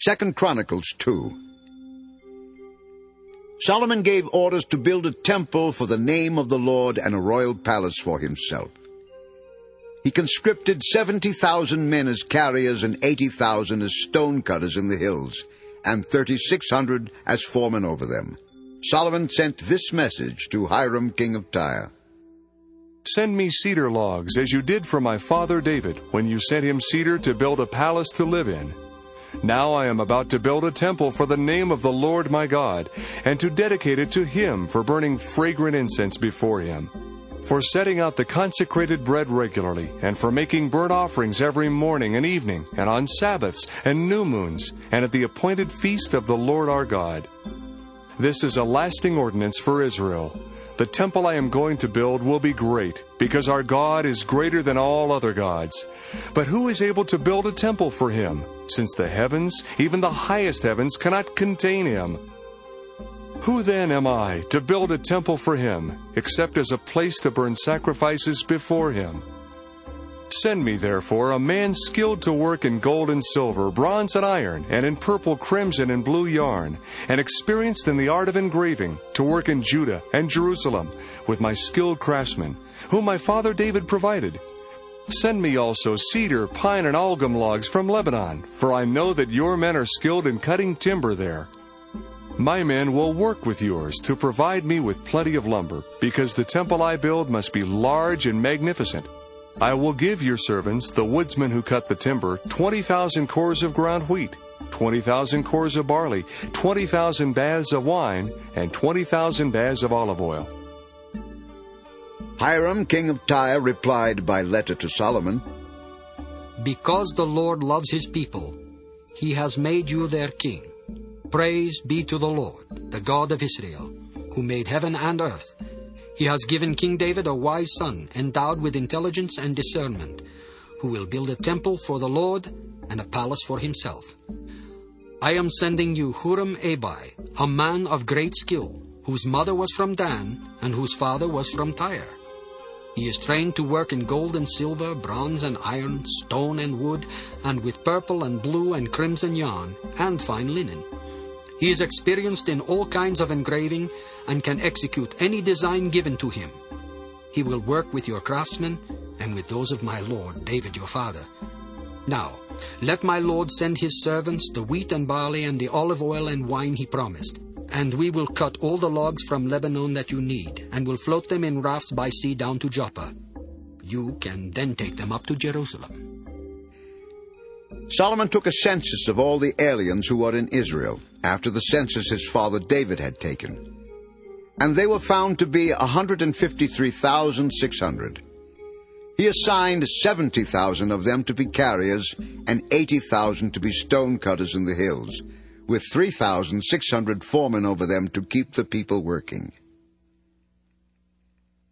2 Chronicles 2. Solomon gave orders to build a temple for the name of the Lord and a royal palace for himself. He conscripted 70,000 men as carriers and 80,000 as stone cutters in the hills, and 3,600 as foremen over them. Solomon sent this message to Hiram, king of Tyre. Send me cedar logs, as you did for my father David, when you sent him cedar to build a palace to live in. Now I am about to build a temple for the name of the Lord my God, and to dedicate it to him for burning fragrant incense before him, for setting out the consecrated bread regularly, and for making burnt offerings every morning and evening, and on Sabbaths and new moons, and at the appointed feast of the Lord our God. This is a lasting ordinance for Israel. The temple I am going to build will be great, because our God is greater than all other gods. But who is able to build a temple for him, since the heavens, even the highest heavens, cannot contain him? Who then am I to build a temple for him, except as a place to burn sacrifices before him? Send me, therefore, a man skilled to work in gold and silver, bronze and iron, and in purple, crimson, and blue yarn, and experienced in the art of engraving, to work in Judah and Jerusalem, with my skilled craftsmen, whom my father David provided. Send me also cedar, pine, and algum logs from Lebanon, for I know that your men are skilled in cutting timber there. My men will work with yours to provide me with plenty of lumber, because the temple I build must be large and magnificent. I will give your servants, the woodsmen who cut the timber, 20,000 cores of ground wheat, 20,000 cores of barley, 20,000 baths of wine, and 20,000 baths of olive oil. Hiram, king of Tyre, replied by letter to Solomon, Because the Lord loves his people, he has made you their king. Praise be to the Lord, the God of Israel, who made heaven and earth. He has given King David a wise son, endowed with intelligence and discernment, who will build a temple for the Lord and a palace for himself. I am sending you Huram-Abi, a man of great skill, whose mother was from Dan and whose father was from Tyre. He is trained to work in gold and silver, bronze and iron, stone and wood, and with purple and blue and crimson yarn, and fine linen. He is experienced in all kinds of engraving and can execute any design given to him. He will work with your craftsmen and with those of my lord David your father. Now, let my lord send his servants the wheat and barley and the olive oil and wine he promised, and we will cut all the logs from Lebanon that you need, and will float them in rafts by sea down to Joppa. You can then take them up to Jerusalem. Solomon took a census of all the aliens who were in Israel, after the census his father David had taken. And they were found to be 153,600. He assigned 70,000 of them to be carriers, and 80,000 to be stone cutters in the hills, with 3,600 foremen over them to keep the people working.